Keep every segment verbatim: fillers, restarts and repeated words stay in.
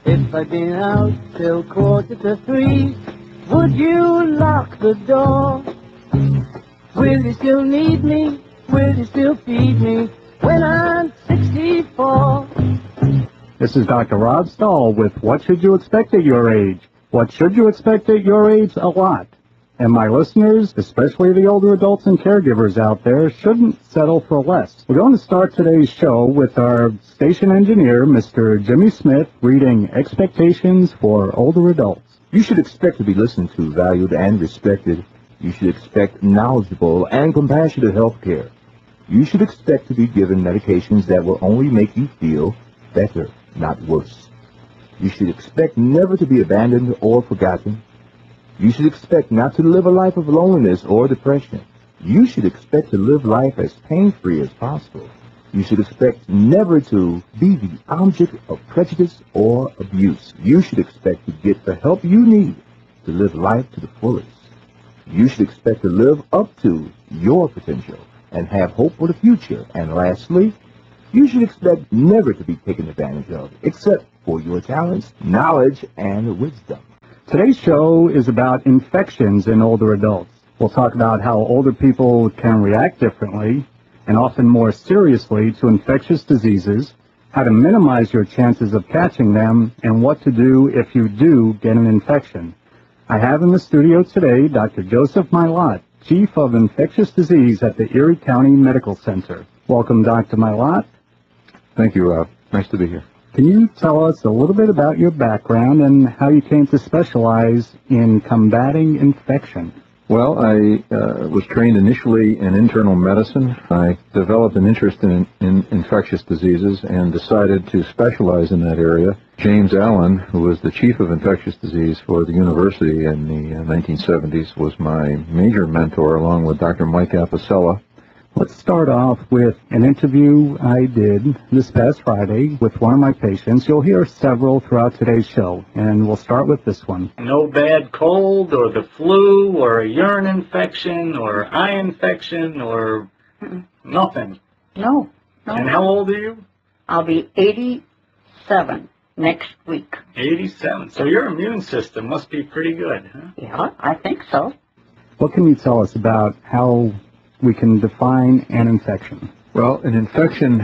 If I'd been out till quarter to three, would you lock the door? Will you still need me? Will you still feed me when I'm sixty-four? This is Doctor Rob Stahl with What Should You Expect at Your Age? What should you expect at your age? A lot. And my listeners, especially the older adults and caregivers out there, shouldn't settle for less. We're going to start today's show with our station engineer, Mister Jimmy Smith, reading Expectations for Older Adults. You should expect to be listened to, valued, and respected. You should expect knowledgeable and compassionate health care. You should expect to be given medications that will only make you feel better, not worse. You should expect never to be abandoned or forgotten. You should expect not to live a life of loneliness or depression. You should expect to live life as pain-free as possible. You should expect never to be the object of prejudice or abuse. You should expect to get the help you need to live life to the fullest. You should expect to live up to your potential and have hope for the future. And lastly, you should expect never to be taken advantage of, except for your talents, knowledge, and wisdom. Today's show is about infections in older adults. We'll talk about how older people can react differently and often more seriously to infectious diseases, how to minimize your chances of catching them, and what to do if you do get an infection. I have in the studio today Doctor Joseph Mylott, Chief of Infectious Disease at the Erie County Medical Center. Welcome, Doctor Mylott. Thank you, Rob. Nice to be here. Can you tell us a little bit about your background and how you came to specialize in combating infection? Well, I uh, was trained initially in internal medicine. I developed an interest in, in infectious diseases and decided to specialize in that area. James Allen, who was the chief of infectious disease for the university in the uh, nineteen seventies, was my major mentor, along with Doctor Mike Apicella. Let's start off with an interview I did this past Friday with one of my patients. You'll hear several throughout today's show, and we'll start with this one. No bad cold or the flu or a urine infection or eye infection or Mm-mm. nothing. No, no. And how old are you? I'll be eighty-seven next week. eighty-seven. So your immune system must be pretty good, huh? Yeah, I think so. What can you tell us about how we can define an infection? Well, an infection,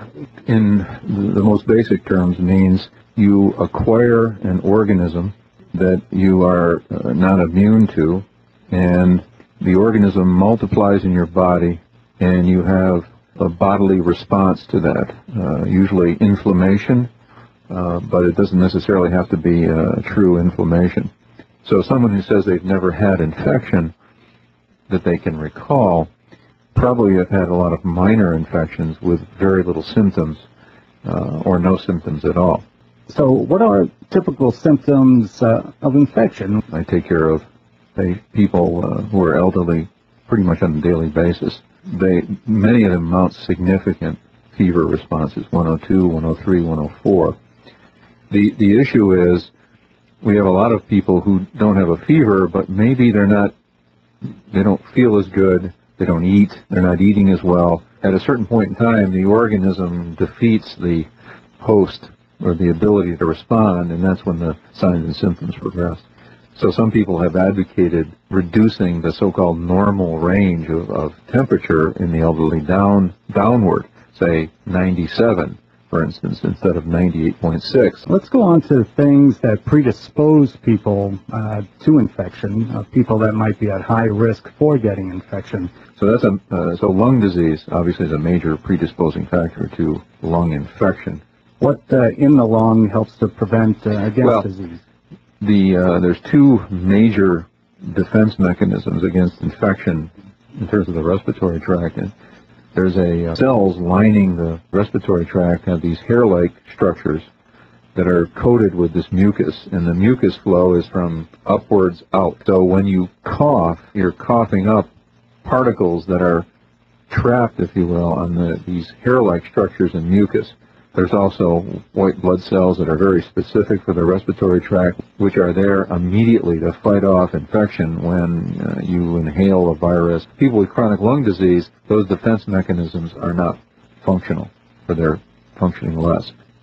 in the most basic terms, means you acquire an organism that you are uh, not immune to, and the organism multiplies in your body, and you have a bodily response to that, uh, usually inflammation, uh, but it doesn't necessarily have to be uh, true inflammation. So someone who says they've never had infection that they can recall probably have had a lot of minor infections with very little symptoms uh, or no symptoms at all. So what are typical symptoms uh, of infection? I take care of they, people uh, who are elderly pretty much on a daily basis. They, many of them mount significant fever responses, one oh two, one oh three, one oh four. The, the issue is we have a lot of people who don't have a fever, but maybe they're not, they don't feel as good. They don't eat, they're not eating as well. At a certain point in time, the organism defeats the host or the ability to respond, and that's when the signs and symptoms progress. So some people have advocated reducing the so-called normal range of, of temperature in the elderly down downward, say ninety-seven, for instance, instead of ninety-eight point six. Let's go on to things that predispose people uh, to infection, uh, people that might be at high risk for getting infection. So that's a uh, so lung disease obviously is a major predisposing factor to lung infection. What uh, in the lung helps to prevent uh, against well, disease? The uh, there's two major defense mechanisms against infection in terms of the respiratory tract. And there's a uh, cells lining the respiratory tract have these hair-like structures that are coated with this mucus, and the mucus flow is from upwards out. So when you cough, you're coughing up particles that are trapped, if you will, on the, these hair-like structures in mucus. There's also white blood cells that are very specific for the respiratory tract, which are there immediately to fight off infection when uh, you inhale a virus. People with chronic lung disease, those defense mechanisms are not functional, or they're functioning less.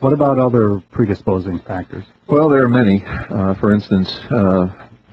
What about other predisposing factors? Well, there are many. Uh, for instance, uh,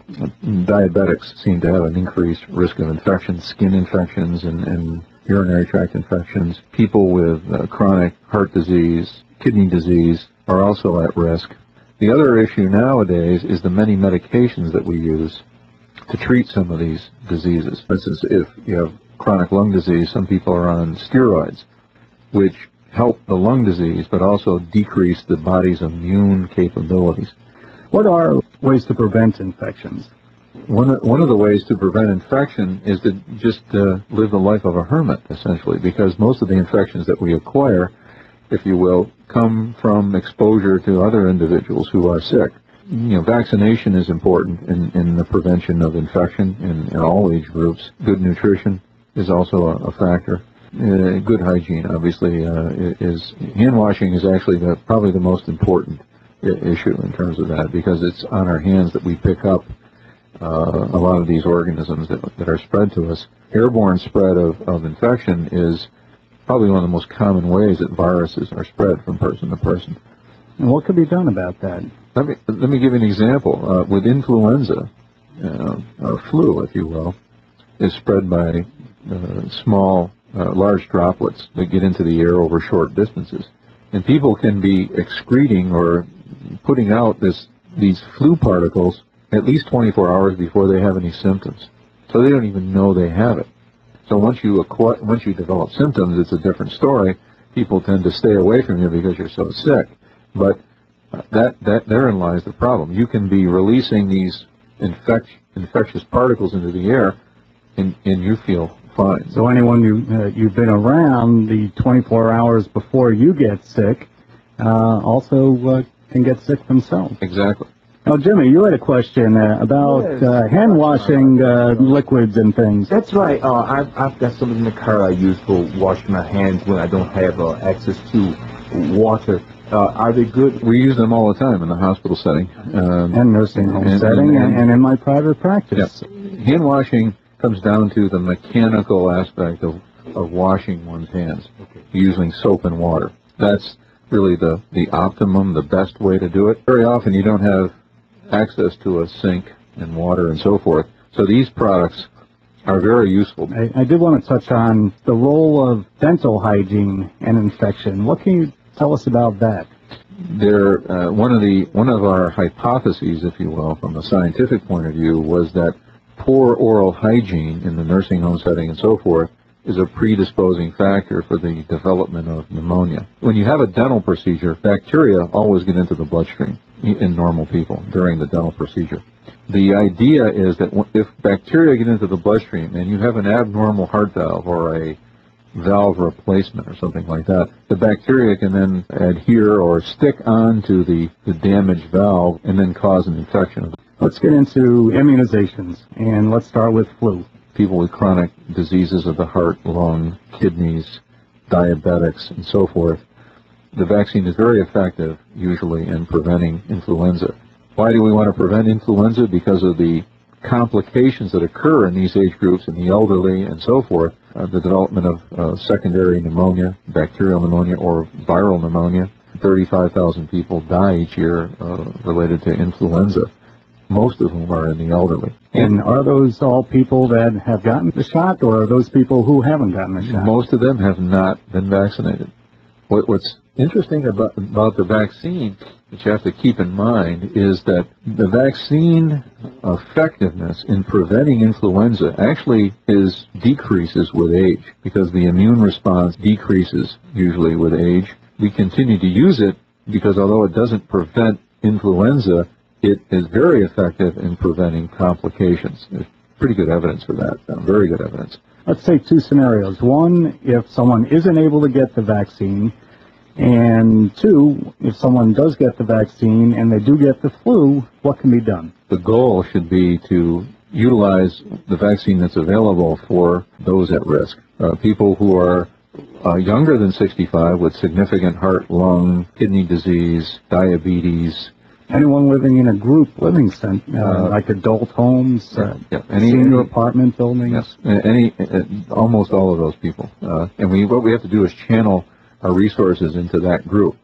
diabetics seem to have an increased risk of infections, skin infections, and, and urinary tract infections. People with uh, chronic heart disease, kidney disease are also at risk. The other issue nowadays is the many medications that we use to treat some of these diseases. For instance, if you have chronic lung disease, some people are on steroids, which help the lung disease, but also decrease the body's immune capabilities. What are ways to prevent infections? One of, one of the ways to prevent infection is to just uh, live the life of a hermit, essentially, because most of the infections that we acquire, if you will, come from exposure to other individuals who are sick. You know, vaccination is important in, in the prevention of infection in, in all age groups. Good nutrition is also a, a factor. Uh, good hygiene, obviously, uh, is hand washing is actually the, probably the most important I- issue in terms of that, because it's on our hands that we pick up uh, a lot of these organisms that, that are spread to us. Airborne spread of, of infection is probably one of the most common ways that viruses are spread from person to person. And what could be done about that? Let me, let me give you an example. Uh, with influenza, uh, or flu, if you will, is spread by uh, small, uh, large droplets that get into the air over short distances. And people can be excreting or putting out this these flu particles at least twenty-four hours before they have any symptoms. So they don't even know they have it. So once you acquire, once you develop symptoms, it's a different story. People tend to stay away from you because you're so sick. But that that therein lies the problem. You can be releasing these infect, infectious particles into the air, and, and you feel fine. So anyone you, uh, you've been around the twenty-four hours before you get sick uh, also uh, can get sick themselves. Exactly. Now, Jimmy, you had a question uh, about Yes. uh, hand washing uh, liquids and things. That's right. Uh, I've, I've got some in the car I use for washing my hands when I don't have uh, access to water. Uh, are they good? We use them all the time in the hospital setting. Um, And nursing home and- setting, and- and, and in my private practice. Yes. Hand washing comes down to the mechanical aspect of, of washing one's hands, using soap and water. That's really the, the optimum, the best way to do it. Very often you don't have access to a sink and water and so forth, so these products are very useful. I, I did want to touch on the role of dental hygiene and infection. What can you tell us about that? There, uh, one of the one of our hypotheses, if you will, from a scientific point of view, was that poor oral hygiene in the nursing home setting and so forth is a predisposing factor for the development of pneumonia. When you have a dental procedure, bacteria always get into the bloodstream in normal people during the dental procedure. The idea is that if bacteria get into the bloodstream and you have an abnormal heart valve or a valve replacement or something like that, the bacteria can then adhere or stick onto the, the damaged valve and then cause an infection. Let's get into immunizations, and let's start with flu. People with chronic diseases of the heart, lung, kidneys, diabetics, and so forth, the vaccine is very effective, usually, in preventing influenza. Why do we want to prevent influenza? Because of the complications that occur in these age groups, in the elderly and so forth, uh, the development of uh, secondary pneumonia, bacterial pneumonia, or viral pneumonia. thirty-five thousand people die each year uh, related to influenza, most of whom are in the elderly. And are those all people that have gotten the shot, or are those people who haven't gotten the shot? Most of them have not been vaccinated. What, what's interesting about, about the vaccine that you have to keep in mind is that the vaccine effectiveness in preventing influenza actually is decreases with age, because the immune response decreases usually with age. We continue to use it because although it doesn't prevent influenza, it is very effective in preventing complications. There's pretty good evidence for that, uh, very good evidence. Let's take two scenarios. One, if someone isn't able to get the vaccine, and two, if someone does get the vaccine and they do get the flu, what can be done? The goal should be to utilize the vaccine that's available for those at risk. Uh, people who are uh, younger than sixty-five with significant heart, lung, kidney disease, diabetes. Anyone living in a group living center, uh, Uh, like adult homes, uh, yeah, any, senior apartment buildings? Yes, any, uh, almost all of those people. Uh, and we, what we have to do is channel our resources into that group.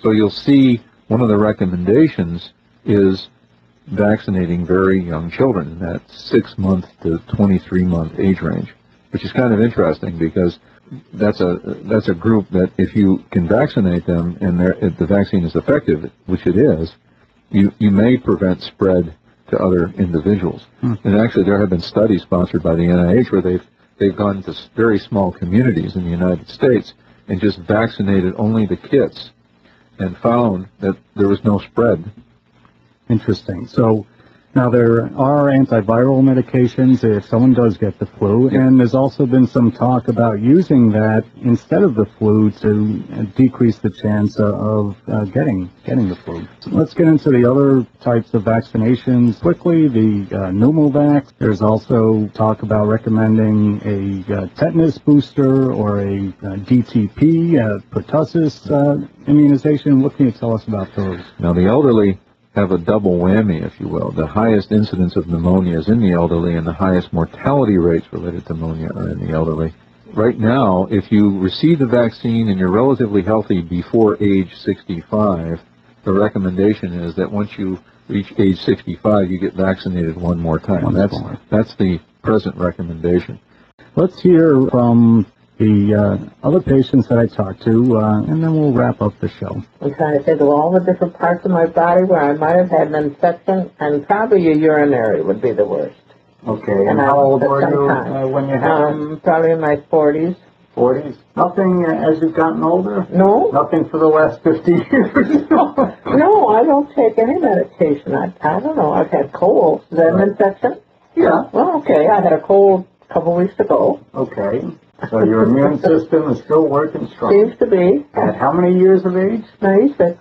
So you'll see one of the recommendations is vaccinating very young children in that six month to twenty-three month age range, which is kind of interesting because that's a that's a group that if you can vaccinate them and if the vaccine is effective, which it is, you you may prevent spread to other individuals. Hmm. And actually, there have been studies sponsored by the N I H where they've they've gone to very small communities in the United States and just vaccinated only the kids, and found that there was no spread. Interesting. So now there are antiviral medications if someone does get the flu, yeah. and there's also been some talk about using that instead of the flu to decrease the chance of uh, getting getting the flu. So let's get into the other types of vaccinations quickly. The uh, Pneumovax. There's also talk about recommending a uh, tetanus booster or a uh, D T P, uh, pertussis uh, immunization. What can you tell us about those? Now the elderly have a double whammy, if you will. The highest incidence of pneumonia is in the elderly, and the highest mortality rates related to pneumonia are in the elderly. Right now, if you receive the vaccine and you're relatively healthy before age sixty-five, the recommendation is that once you reach age sixty-five, you get vaccinated one more time. That's, that's the present recommendation. Let's hear from the uh, other patients that I talked to, uh, and then we'll wrap up the show. I'm trying to think of all the different parts of my body where I might have had an infection, and probably a urinary would be the worst. Okay, and, and how old were you uh, when you had um, it? Probably in my forties. forties? Nothing uh, as you've gotten older? No. Nothing for the last fifty years? No, I don't take any medication. I, I don't know. I've had colds. Is that an infection? Yeah. Well, okay. I had a cold a couple weeks ago. Okay. So your immune system is still working strong. Seems to be. At how many years of age? ninety-six.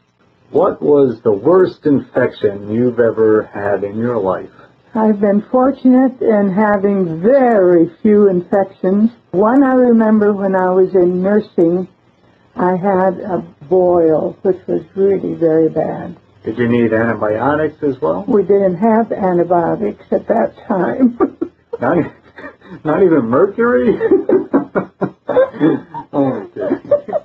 What was the worst infection you've ever had in your life? I've been fortunate in having very few infections. One I remember when I was in nursing, I had a boil, which was really very bad. Did you need antibiotics as well? We didn't have antibiotics at that time. Not, not even mercury? Oh, okay.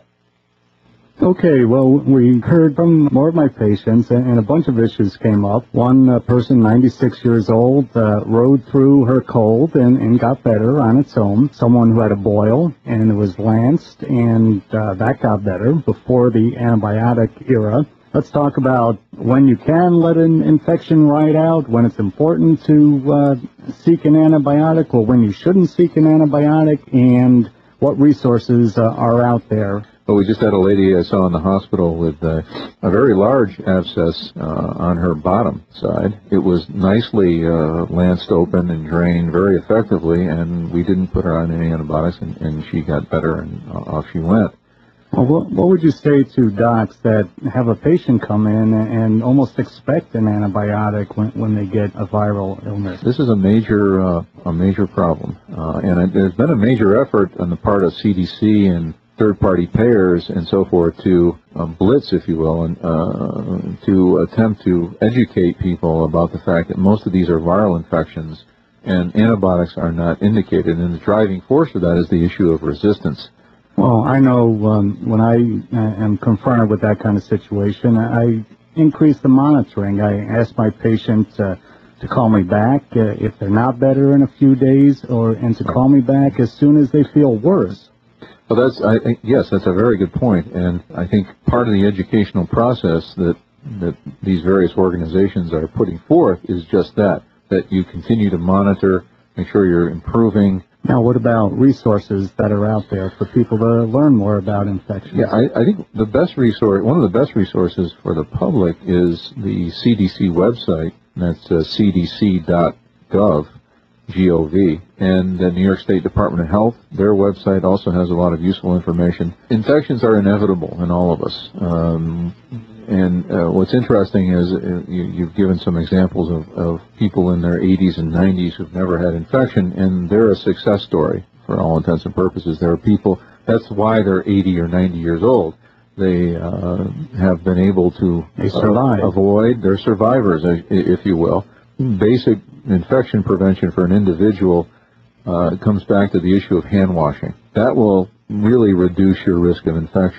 Okay, well, we heard from more of my patients, and, and a bunch of issues came up. One uh, person, ninety-six years old, uh, rode through her cold and, and got better on its own. Someone who had a boil and was lanced, and uh, that got better before the antibiotic era. Let's talk about when you can let an infection ride out, when it's important to uh, seek an antibiotic, or when you shouldn't seek an antibiotic, and what resources uh, are out there. Well, we just had a lady I saw in the hospital with uh, a very large abscess uh, on her bottom side. It was nicely uh, lanced open and drained very effectively, and we didn't put her on any antibiotics, and, and she got better, and uh, off she went. Well, what, what would you say to docs that have a patient come in and almost expect an antibiotic when, when they get a viral illness? This is a major uh, a major problem, uh, and it, there's been a major effort on the part of C D C and third-party payers and so forth to uh, blitz, if you will, and uh, to attempt to educate people about the fact that most of these are viral infections and antibiotics are not indicated. And the driving force of that is the issue of resistance. Well, I know um, when I uh, am confronted with that kind of situation, I increase the monitoring. I ask my patients uh, to call me back uh, if they're not better in a few days, or and to call me back as soon as they feel worse. Well, that's I think yes, that's a very good point, and I think part of the educational process that that these various organizations are putting forth is just that, that you continue to monitor, make sure you're improving. Now, what about resources that are out there for people to learn more about infections? Yeah, I, I think the best resource, one of the best resources for the public is the C D C website. That's uh, c d c dot gov. G O V, and the New York State Department of Health, their website also has a lot of useful information. Infections are inevitable in all of us, um, and uh, what's interesting is uh, you, you've given some examples of, of people in their eighties and nineties who've never had infection, and they're a success story for all intents and purposes. There are people, that's why they're eighty or ninety years old. They uh, have been able to they survive. Uh, avoid, they're survivors, if you will. Basic infection prevention for an individual uh, comes back to the issue of hand washing. That will really reduce your risk of infection.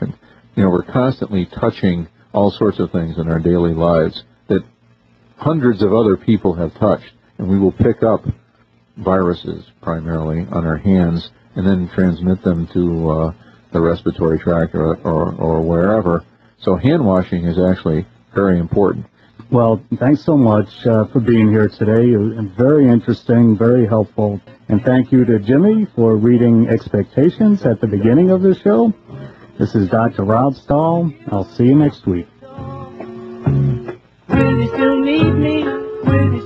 You know, we're constantly touching all sorts of things in our daily lives that hundreds of other people have touched, and we will pick up viruses primarily on our hands and then transmit them to uh, the respiratory tract or, or, or wherever. So hand washing is actually very important. Well, thanks so much uh, for being here today. It was very interesting, very helpful. And thank you to Jimmy for reading Expectations at the beginning of the show. This is Doctor Rod Stahl. I'll see you next week. Will you still need me? Will you